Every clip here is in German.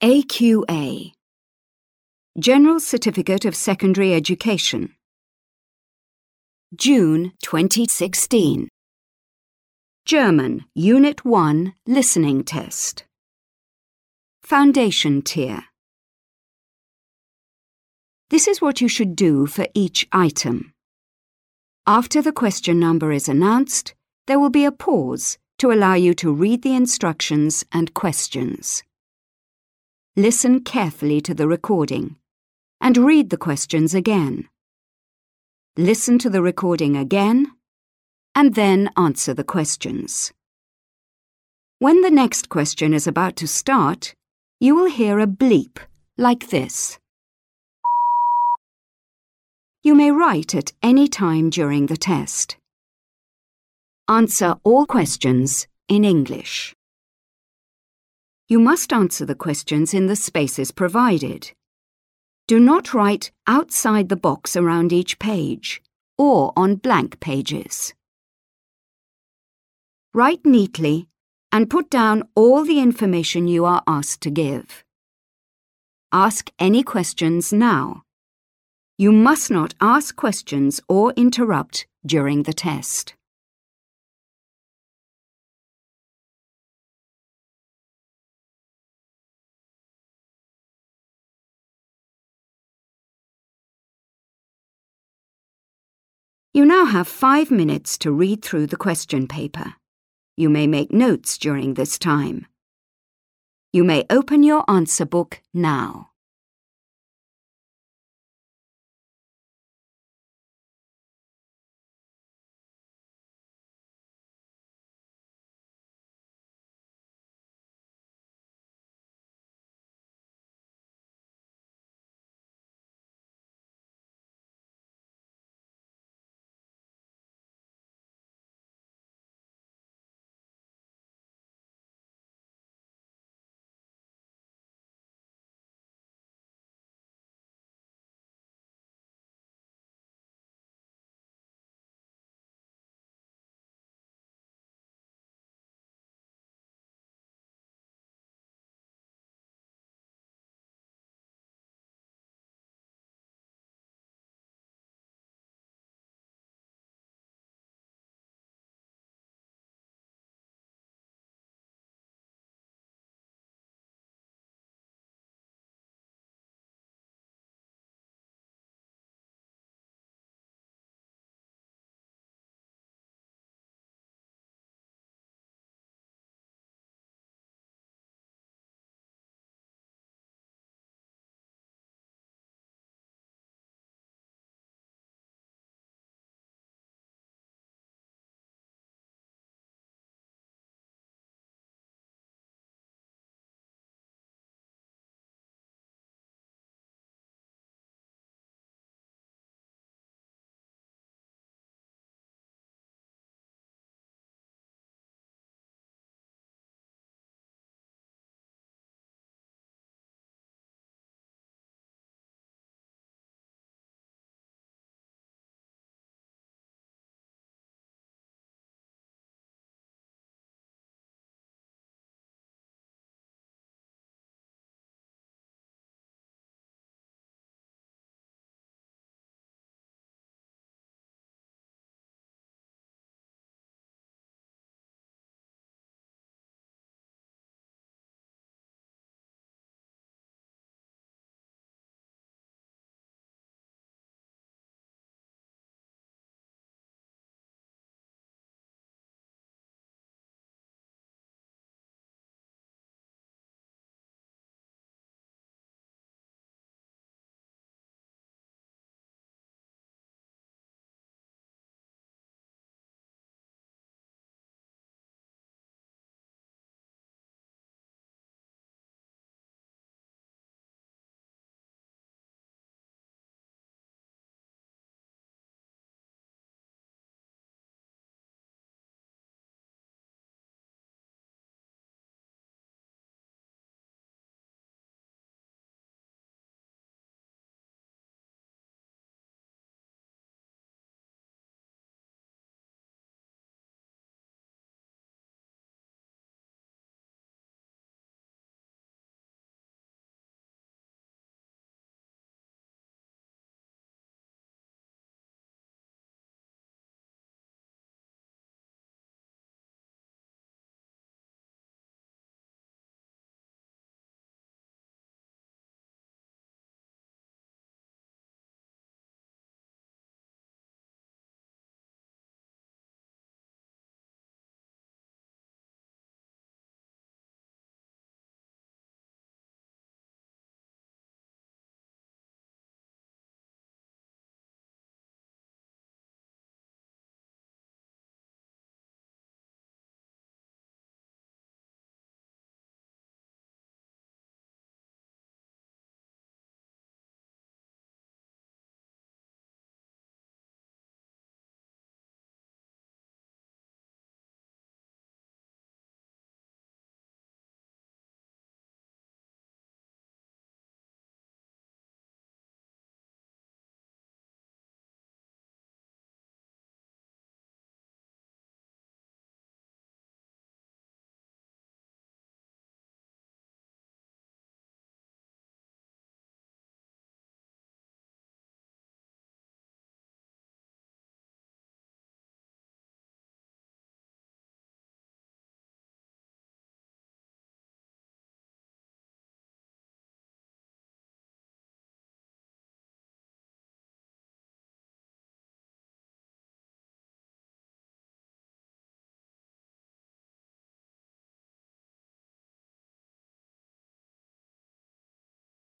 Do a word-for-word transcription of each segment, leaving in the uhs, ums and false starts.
A Q A General Certificate of Secondary Education, June twenty sixteen. German, Unit one, Listening Test. Foundation Tier. This is what you should do for each item. After the question number is announced, there will be a pause to allow you to read the instructions and questions. Listen carefully to the recording and read the questions again. Listen to the recording again and then answer the questions. When the next question is about to start, you will hear a bleep like this. You may write at any time during the test. Answer all questions in English. You must answer the questions in the spaces provided. Do not write outside the box around each page or on blank pages. Write neatly and put down all the information you are asked to give. Ask any questions now. You must not ask questions or interrupt during the test. You now have five minutes to read through the question paper. You may make notes during this time. You may open your answer book now.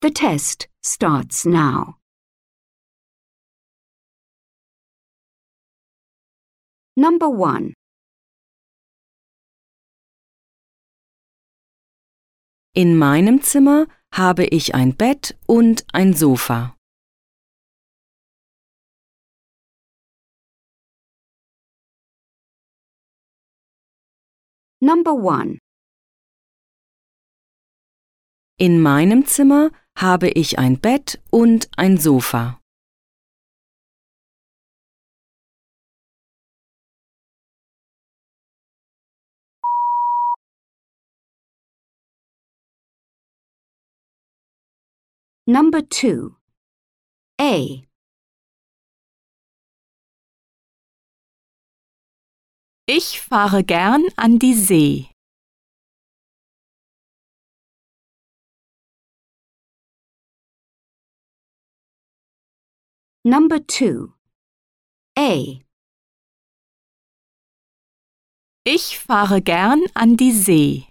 The test starts now. Number one. In meinem Zimmer habe ich ein Bett und ein Sofa. Number one. In meinem Zimmer habe ich ein Bett und ein Sofa. Number two. A. Ich fahre gern an die See. Number two. A. Ich fahre gern an die See.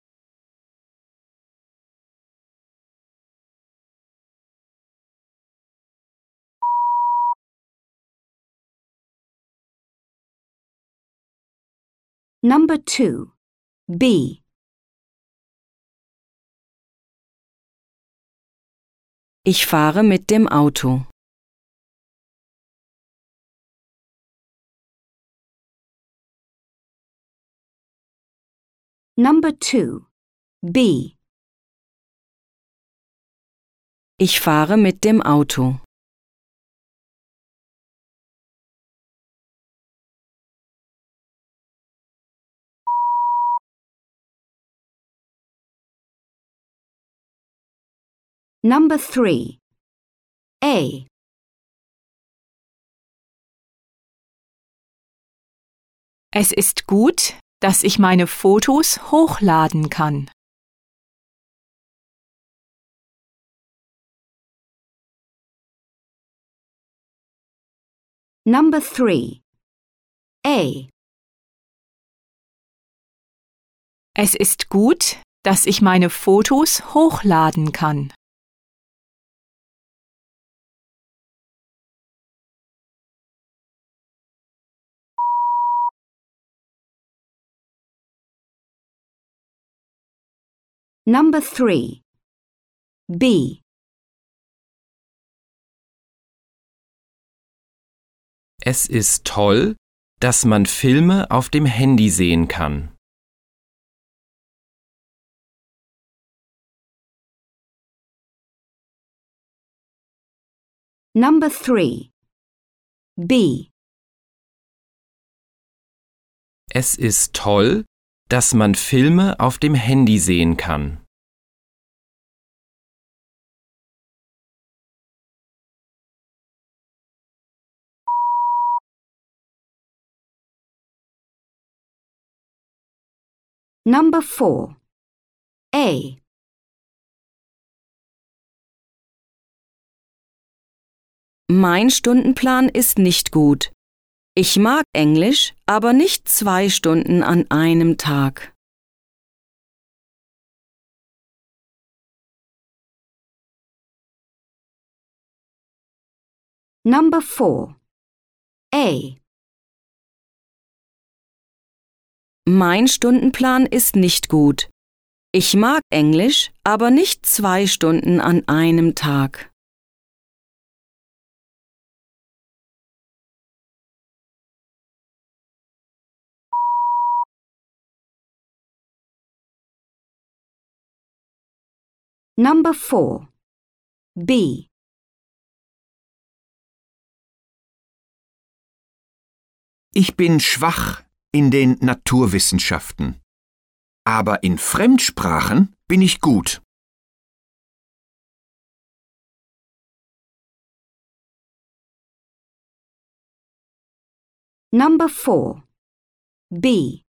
Number two. B. Ich fahre mit dem Auto. Number two. B. Ich fahre mit dem Auto. Number three. A. Es ist gut, dass ich meine Fotos hochladen kann. Number three. A. Es ist gut, dass ich meine Fotos hochladen kann. Number three. B. Es ist toll, dass man Filme auf dem Handy sehen kann. Number three. B. Es ist toll, dass man Filme auf dem Handy sehen kann. Number four. A. Mein Stundenplan ist nicht gut. Ich mag Englisch, aber nicht zwei Stunden an einem Tag. Number four. A. Mein Stundenplan ist nicht gut. Ich mag Englisch, aber nicht zwei Stunden an einem Tag. Number four. B. Ich bin schwach in den Naturwissenschaften, aber in Fremdsprachen bin ich gut. Number four. B.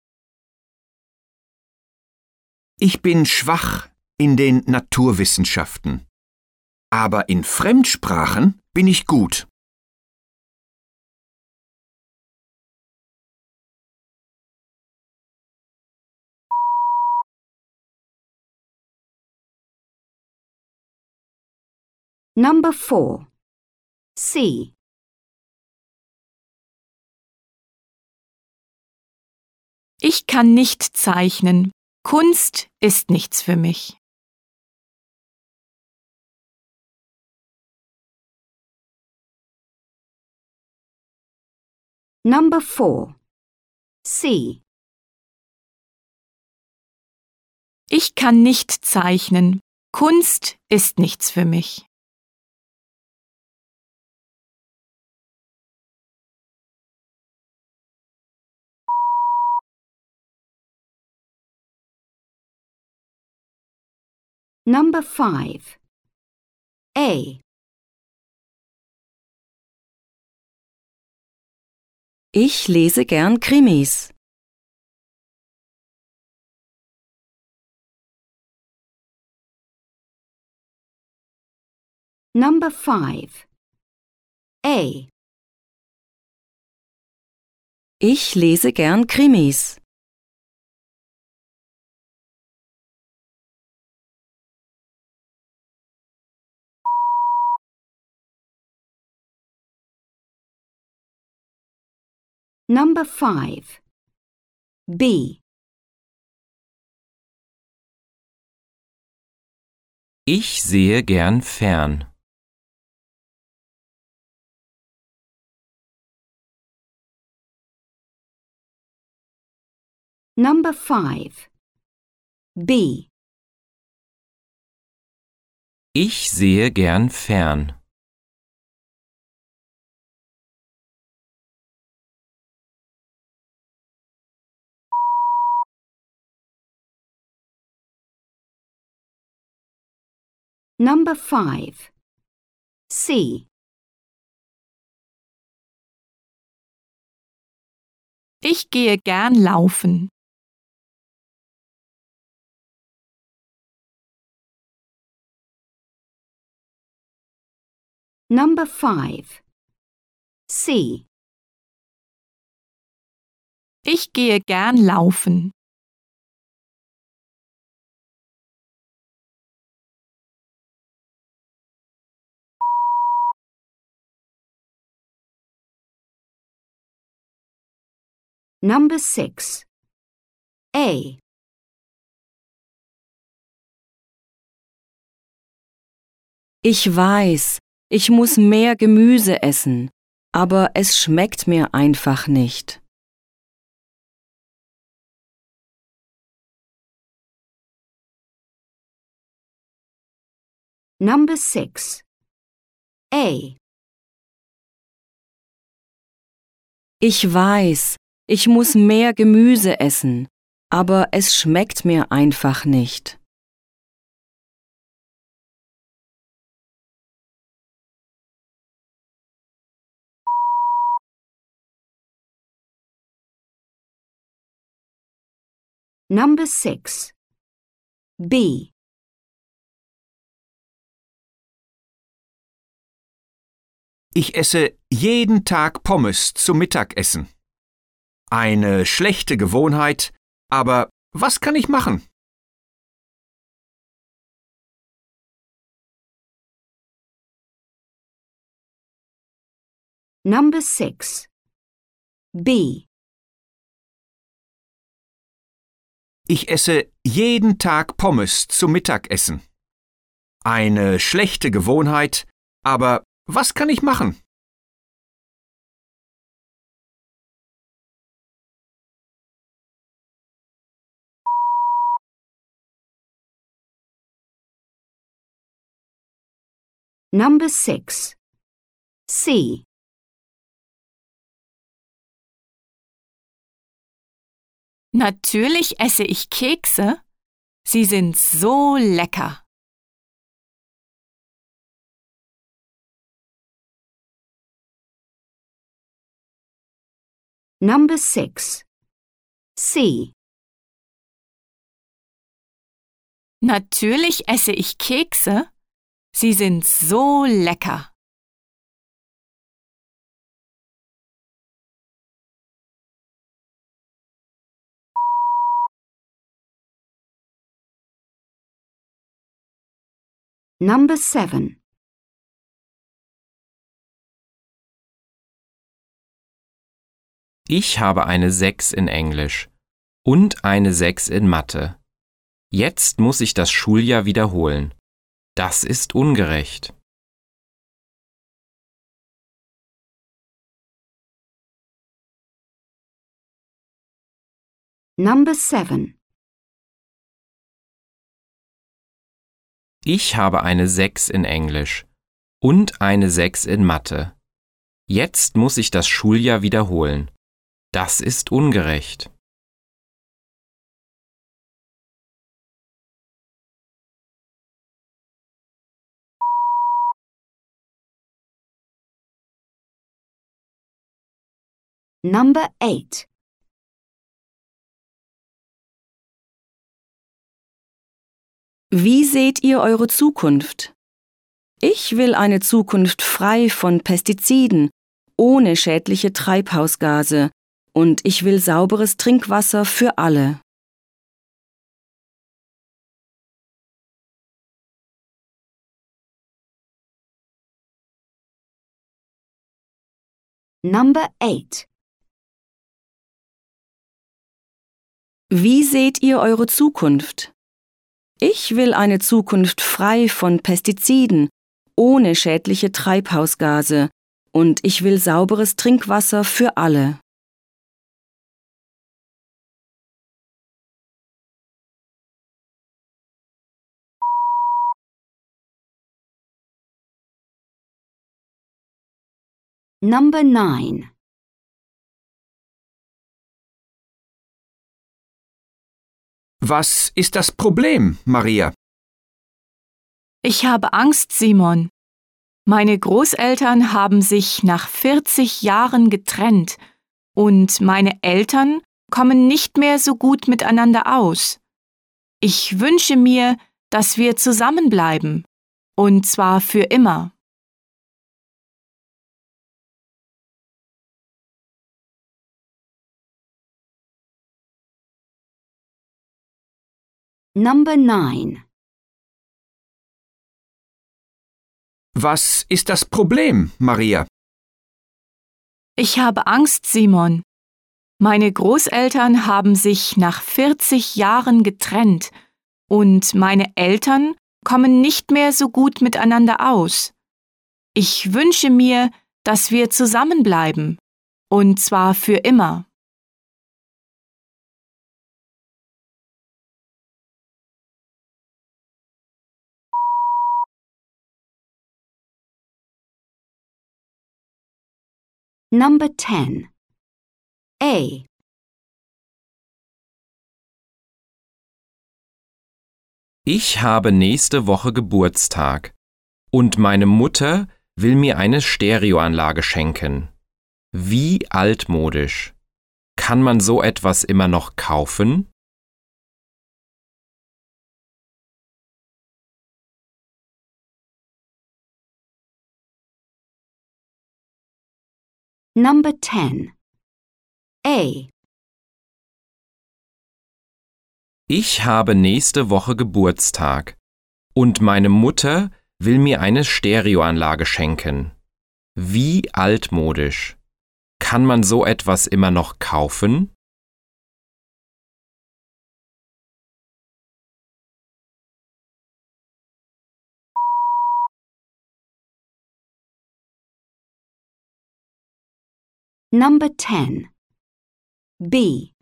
Ich bin schwach in den Naturwissenschaften, aber in Fremdsprachen bin ich gut. Number four. C. Ich kann nicht zeichnen. Kunst ist nichts für mich. Number four. C. Ich kann nicht zeichnen. Kunst ist nichts für mich. Number five. A. Ich lese gern Krimis. Number five. A. Ich lese gern Krimis. Number five. B. Ich sehe gern fern. Number five. B. Ich sehe gern fern. Number five. C. Ich gehe gern laufen. Number five. C. Ich gehe gern laufen. Number six. A. Ich weiß, ich muss mehr Gemüse essen, aber es schmeckt mir einfach nicht. Number six. A. Ich weiß, ich muss mehr Gemüse essen, aber es schmeckt mir einfach nicht. Number six. B. Ich esse jeden Tag Pommes zum Mittagessen. Eine schlechte Gewohnheit, aber was kann ich machen? Number six. B. Ich esse jeden Tag Pommes zum Mittagessen. Eine schlechte Gewohnheit, aber was kann ich machen? Number six. C. Natürlich esse ich Kekse. Sie sind so lecker. Number six. C. Natürlich esse ich Kekse. Sie sind so lecker. Number seven. Ich habe eine sechs in Englisch und eine sechs in Mathe. Jetzt muss ich das Schuljahr wiederholen. Das ist ungerecht. Number seven. Ich habe eine sechs in Englisch und eine sechs in Mathe. Jetzt muss ich das Schuljahr wiederholen. Das ist ungerecht. Number eight. Wie seht ihr eure Zukunft? Ich will eine Zukunft frei von Pestiziden, ohne schädliche Treibhausgase, und ich will sauberes Trinkwasser für alle. Number eight. Wie seht ihr eure Zukunft? Ich will eine Zukunft frei von Pestiziden, ohne schädliche Treibhausgase, und ich will sauberes Trinkwasser für alle. Number nine. Was ist das Problem, Maria? Ich habe Angst, Simon. Meine Großeltern haben sich nach vierzig Jahren getrennt und meine Eltern kommen nicht mehr so gut miteinander aus. Ich wünsche mir, dass wir zusammenbleiben, und zwar für immer. Number nine. Was ist das Problem, Maria? Ich habe Angst, Simon. Meine Großeltern haben sich nach vierzig Jahren getrennt und meine Eltern kommen nicht mehr so gut miteinander aus. Ich wünsche mir, dass wir zusammenbleiben, und zwar für immer. Number ten. A. Ich habe nächste Woche Geburtstag und meine Mutter will mir eine Stereoanlage schenken. Wie altmodisch. Kann man so etwas immer noch kaufen? Number ten. A. Ich habe nächste Woche Geburtstag und meine Mutter will mir eine Stereoanlage schenken. Wie altmodisch. Kann man so etwas immer noch kaufen? Number ten. B.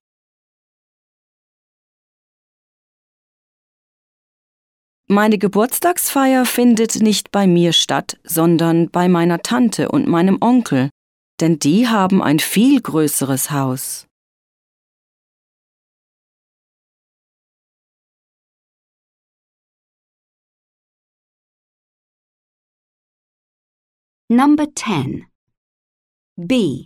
Meine Geburtstagsfeier findet nicht bei mir statt, sondern bei meiner Tante und meinem Onkel, denn die haben ein viel größeres Haus. Number ten. B.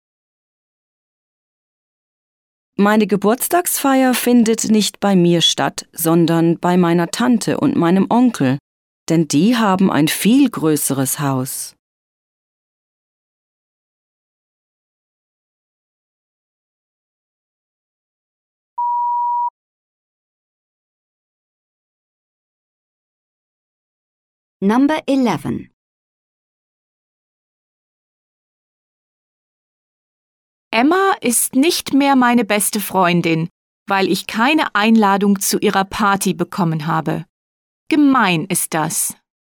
Meine Geburtstagsfeier findet nicht bei mir statt, sondern bei meiner Tante und meinem Onkel, denn die haben ein viel größeres Haus. Number eleven. Emma ist nicht mehr meine beste Freundin, weil ich keine Einladung zu ihrer Party bekommen habe. Gemein ist das.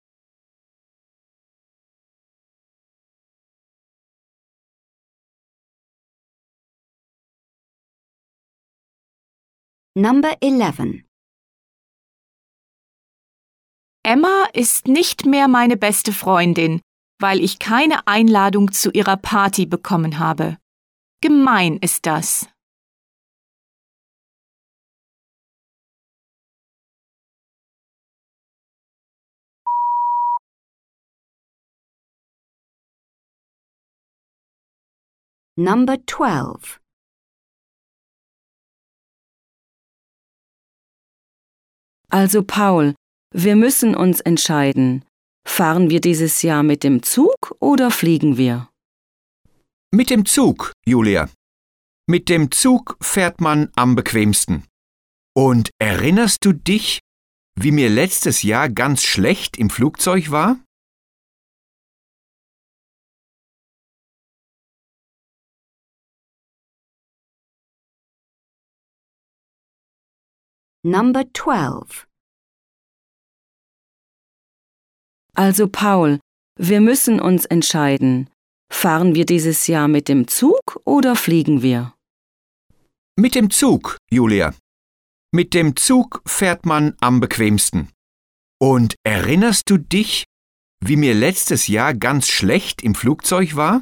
Number eleven. Emma ist nicht mehr meine beste Freundin, weil ich keine Einladung zu ihrer Party bekommen habe. Gemein ist das. Number twelve. Also Paul, wir müssen uns entscheiden. Fahren wir dieses Jahr mit dem Zug oder fliegen wir? Mit dem Zug, Julia. Mit dem Zug fährt man am bequemsten. Und erinnerst du dich, wie mir letztes Jahr ganz schlecht im Flugzeug war? Number twelve. Also Paul, wir müssen uns entscheiden. Fahren wir dieses Jahr mit dem Zug oder fliegen wir? Mit dem Zug, Julia. Mit dem Zug fährt man am bequemsten. Und erinnerst du dich, wie mir letztes Jahr ganz schlecht im Flugzeug war?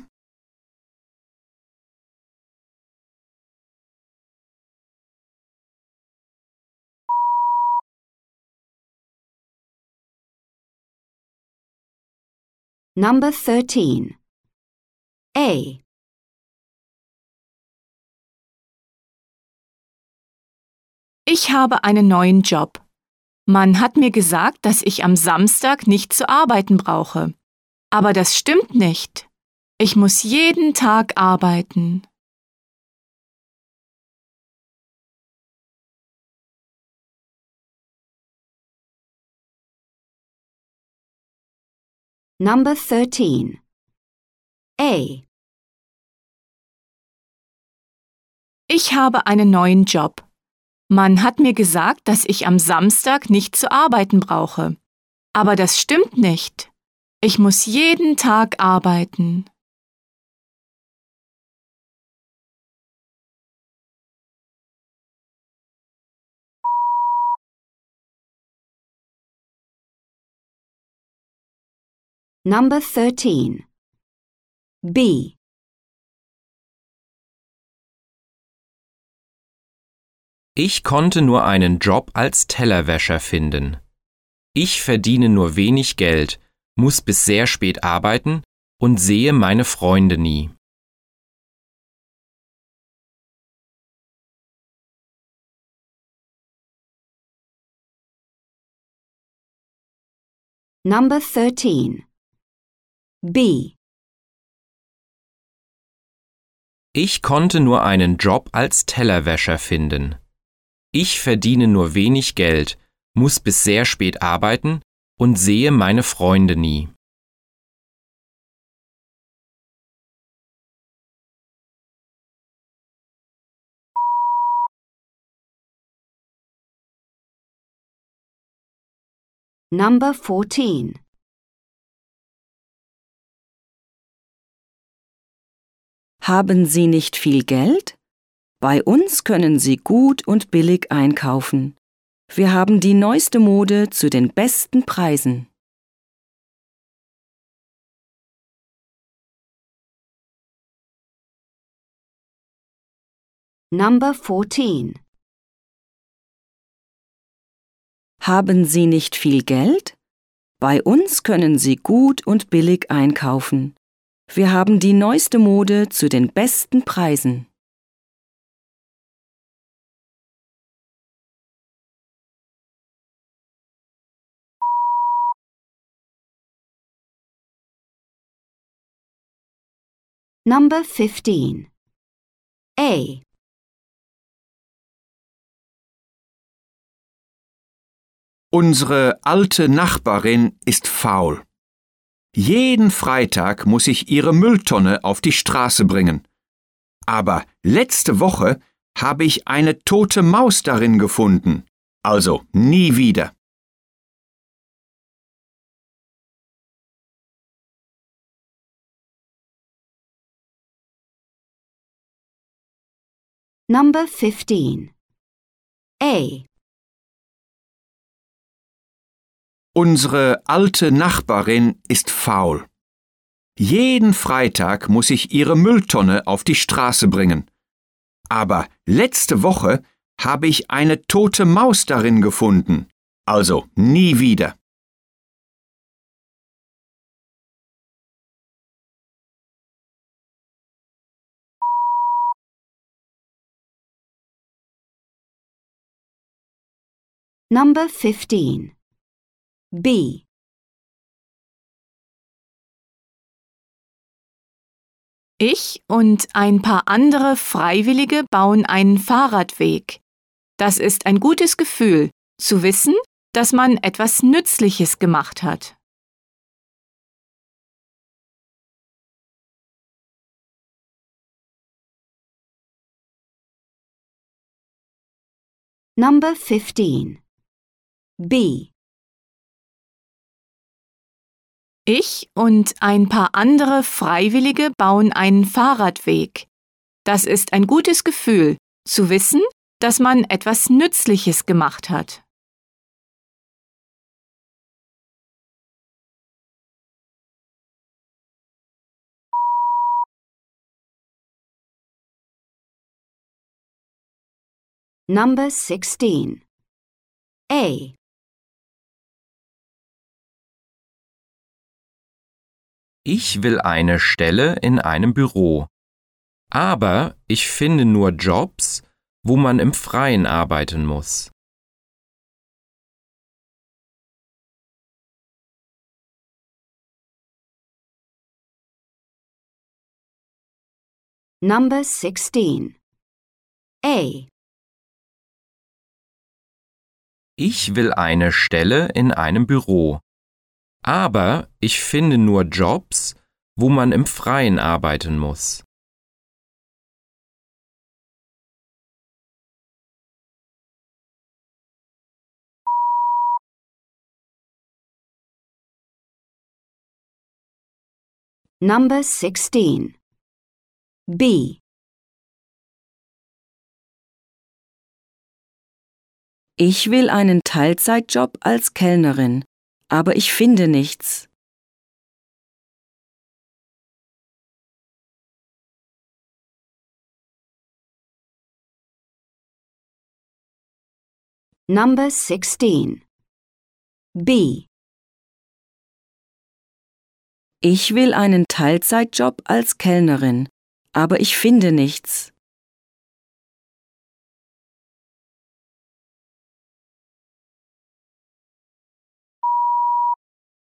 Number thirteen. A. Ich habe einen neuen Job. Man hat mir gesagt, dass ich am Samstag nicht zu arbeiten brauche. Aber das stimmt nicht. Ich muss jeden Tag arbeiten. Number thirteen. A. Ich habe einen neuen Job. Man hat mir gesagt, dass ich am Samstag nicht zu arbeiten brauche. Aber das stimmt nicht. Ich muss jeden Tag arbeiten. Number thirteen. B. Ich konnte nur einen Job als Tellerwäscher finden. Ich verdiene nur wenig Geld, muss bis sehr spät arbeiten und sehe meine Freunde nie. Number thirteen. B. Ich konnte nur einen Job als Tellerwäscher finden. Ich verdiene nur wenig Geld, muss bis sehr spät arbeiten und sehe meine Freunde nie. Number fourteen. Haben Sie nicht viel Geld? Bei uns können Sie gut und billig einkaufen. Wir haben die neueste Mode zu den besten Preisen. Number fourteen. Haben Sie nicht viel Geld? Bei uns können Sie gut und billig einkaufen. Wir haben die neueste Mode zu den besten Preisen. Number fifteen. A. Unsere alte Nachbarin ist faul. Jeden Freitag muss ich ihre Mülltonne auf die Straße bringen. Aber letzte Woche habe ich eine tote Maus darin gefunden. Also nie wieder. Number fifteen. A. Unsere alte Nachbarin ist faul. Jeden Freitag muss ich ihre Mülltonne auf die Straße bringen. Aber letzte Woche habe ich eine tote Maus darin gefunden. Also nie wieder. Number fifteen. B. Ich und ein paar andere Freiwillige bauen einen Fahrradweg. Das ist ein gutes Gefühl, zu wissen, dass man etwas Nützliches gemacht hat. Number fifteen. B. Ich und ein paar andere Freiwillige bauen einen Fahrradweg. Das ist ein gutes Gefühl, zu wissen, dass man etwas Nützliches gemacht hat. Number sixteen. A. Ich will eine Stelle in einem Büro. Aber ich finde nur Jobs, wo man im Freien arbeiten muss. Number sixteen. A. Ich will eine Stelle in einem Büro. Aber ich finde nur Jobs, wo man im Freien arbeiten muss. Number sixteen. B. Ich will einen Teilzeitjob als Kellnerin, aber ich finde nichts. Number sixteen. B. Ich will einen Teilzeitjob als Kellnerin, aber ich finde nichts.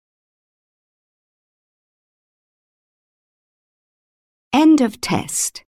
End of test.